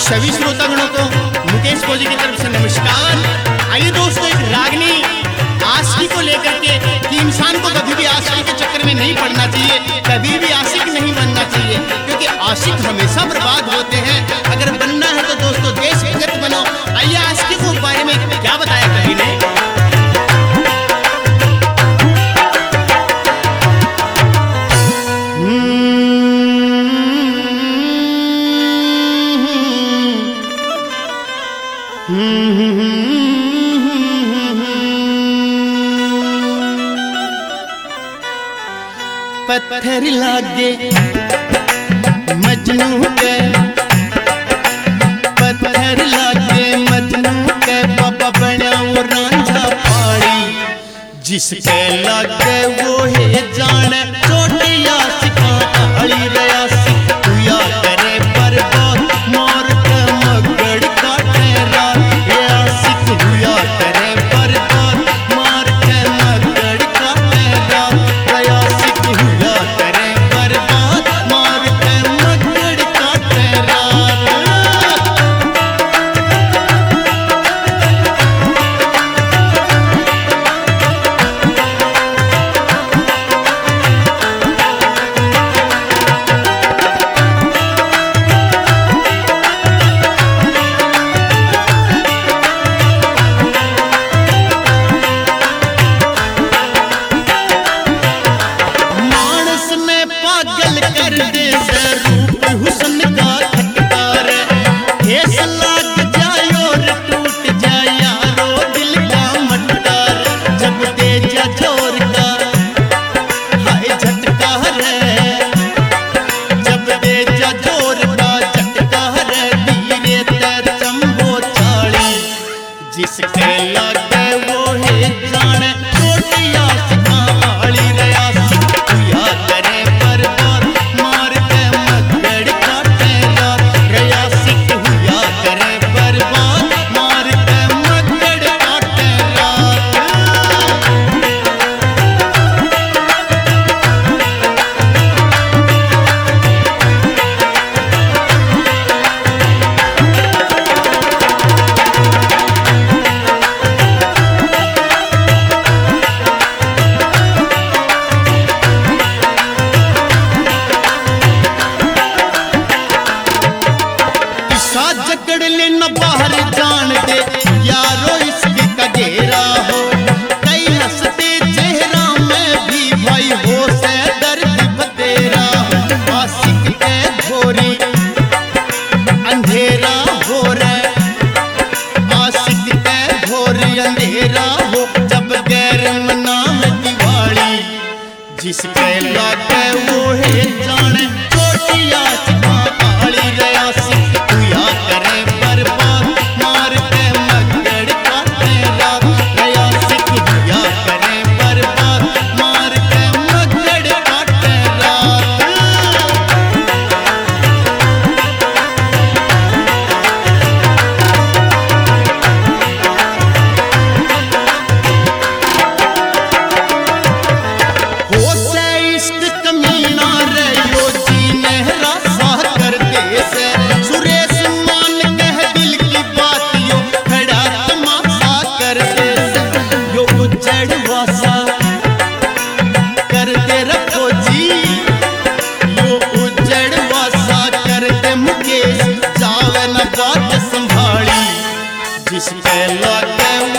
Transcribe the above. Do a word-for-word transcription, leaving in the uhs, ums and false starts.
सभी श्रोतागणों को मुकेश फौजी की तरफ से नमस्कार। आइए दोस्तों, एक रागनी आशिकी को लेकर के कि इंसान को कभी भी आशिकी के चक्कर में नहीं पड़ना चाहिए, कभी भी आशिक नहीं बनना चाहिए, क्योंकि आशिक हमेशा बर्बाद होते हैं। अगर बनना है तो दोस्तों देश भगत बनो। आइए आशिकी को बारे में क्या बताया कवि ने। पत्थर लागे मजनू के, पत्थर लागे मजनू के, बाबा बना वो रांझा पाड़ी, जिसके लागे वो है जाने चोटिया सिखा अड़ी रया सिख तुया करे बर्बाद मोर के मगड़ काटे रात या सिख हुआ करे बर्बाद मार के मगड़ काटे रात या सिख हुआ करे बर्बाद मार के मगड़ काटे रात। पागल कर दे रूप हुस्न का खटकार, ठेस लाग जाए और टूट जाए यारो दिल का मटकार, जब दे जा जोर का हाय झटका रे, जब दे जा जोर का झटका रे, धीरे तर चंबो चाली, जिसके लागे वो है जाने चोटिया सिखा आली रया सिख हुआ करे जकड़ लेना बाहर जान दे यारो इसके का घेरा हो, कई हंसते चेहरा में भी भाई हो से दर्द बतेरा हो, आशिक के घोरी अंधेरा हो रे, आशिक के घोरी अंधेरा हो, जब गैर मना में दिवाली, जिसके लागे वो है जाने चोटिया सिखा आली रया सिख हुआ करे बर्बाद मार के मगड़ काटे रात रया सिख हुआ करे बर्बाद मार के मगड़ काटे रात। हो से इश्क कमीना रे यो जी नहरा सा कर दे से, सुरेश मान कह दिल की बात यो खड़ा तमाशा कर दे से, यो उजड़ वासा कर दे रखो जी, यो उजड़ वासा कर दे मुकेश जावे न बात संभाली, जिसके लागे